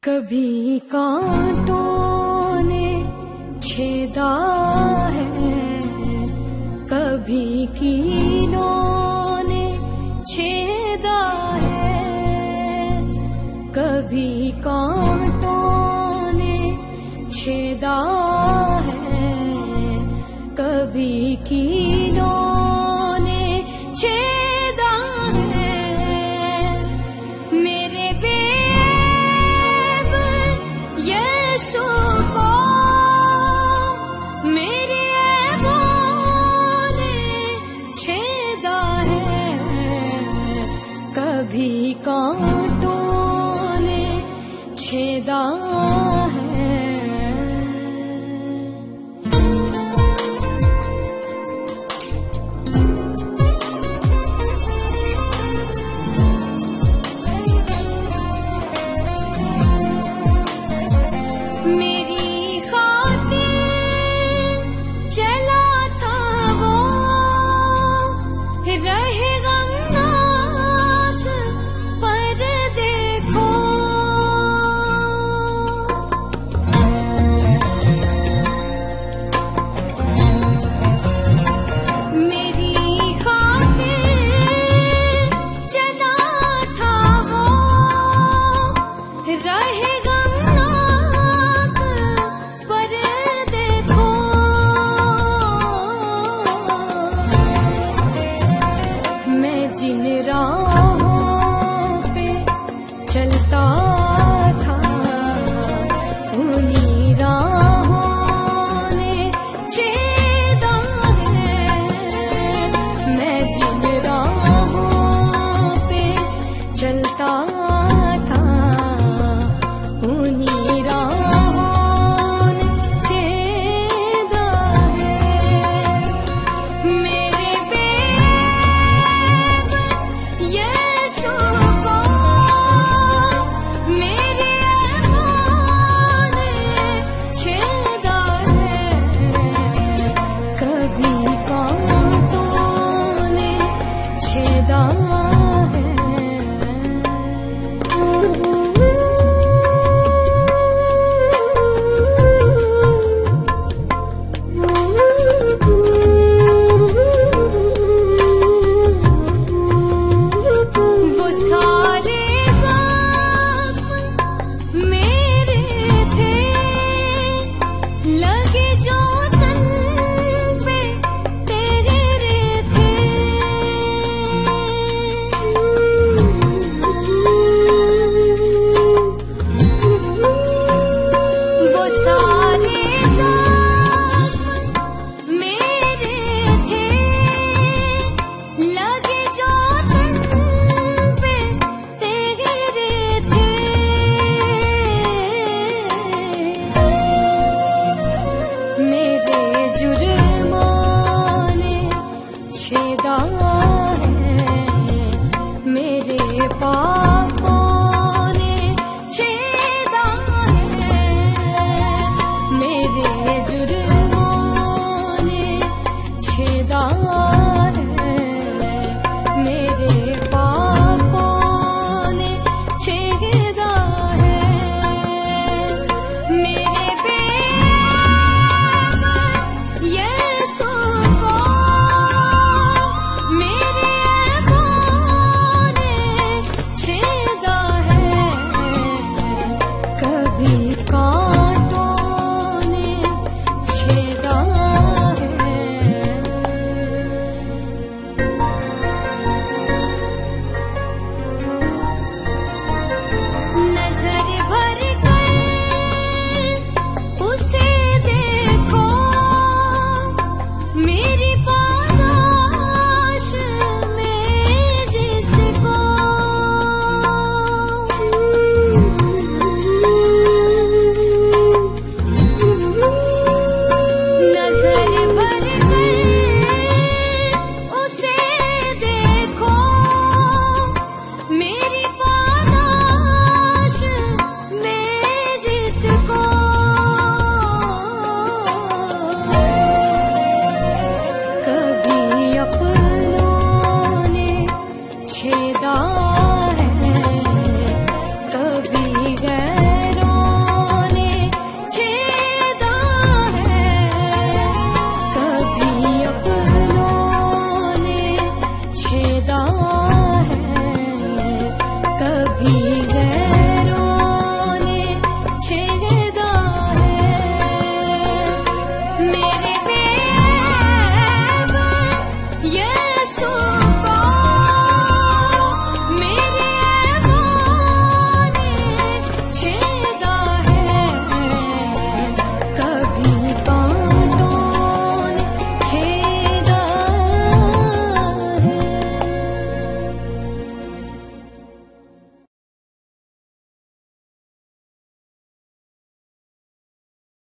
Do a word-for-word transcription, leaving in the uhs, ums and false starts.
कभी कांटों ने छेदा है, कभी कीलों ने छेदा है, कभी कांटों ने छेदा है, कभी कीलों ने छेदा है। मेरे बेब यीशु को मेरे ऐबों ने छेदा है, कभी कांटों ने छेदा है। मेरी खातिर चला था वो, रहे गमनाक पर देखो। मेरी खातिर चला था वो, रहे जिन राहों पे चलता था, उन्हीं राहों ने छेदा है। मैं जिन राहों पे चलता था, उन्हीं राहों ने छेदा है। मेरे यीशु को मेरे ऐबों ने छेदा है, कभी कांटों ने छेदा है। मेरे पापों ने छेदा है, मेरे जुर्मों ने छेदा है, मेरे पापों ने छेदा है। मेरे बेब यीशु को मेरे ऐबों ने छेदा है, कभी कांटों ने छेदा है। नजर भर कर उसे देखो, मेरी पादाश में जिसको। नजर भर कर उसे देखो, मेरी पादाश में जाओ